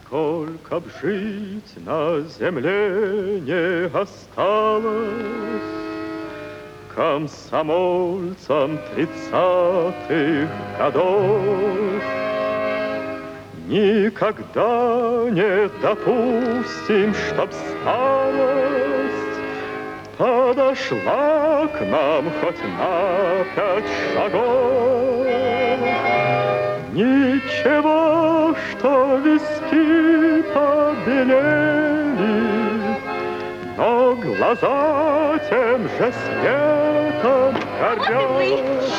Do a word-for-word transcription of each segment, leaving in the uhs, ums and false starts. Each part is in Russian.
Сколько б жить на земле не осталось комсомольцам тридцатых годов, никогда не допустим, чтоб старость подошла к нам хоть на пять шагов. Ничего, что виски побелели, но глаза тем же светом горят.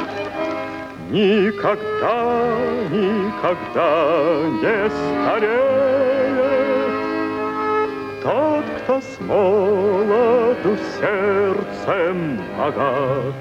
Никогда, никогда не стареет тот, кто с молоду сердцем богат.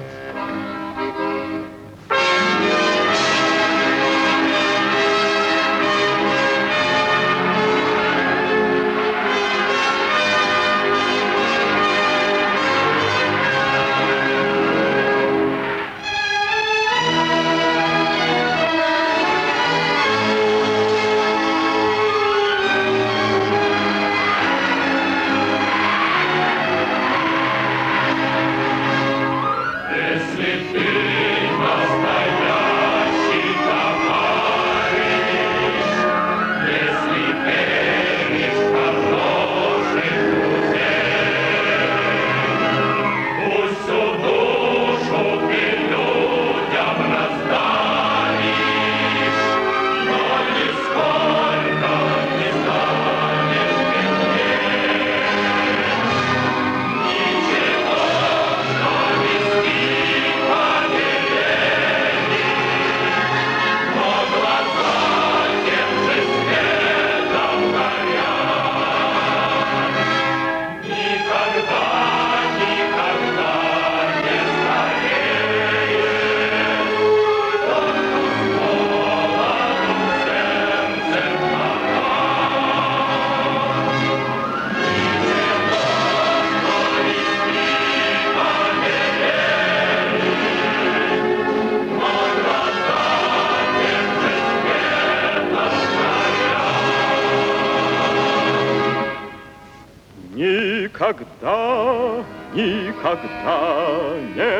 Никогда, никогда не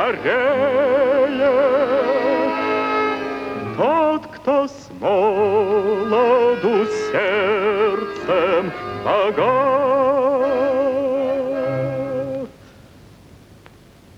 стареет тот, кто с молоду сердцем богат.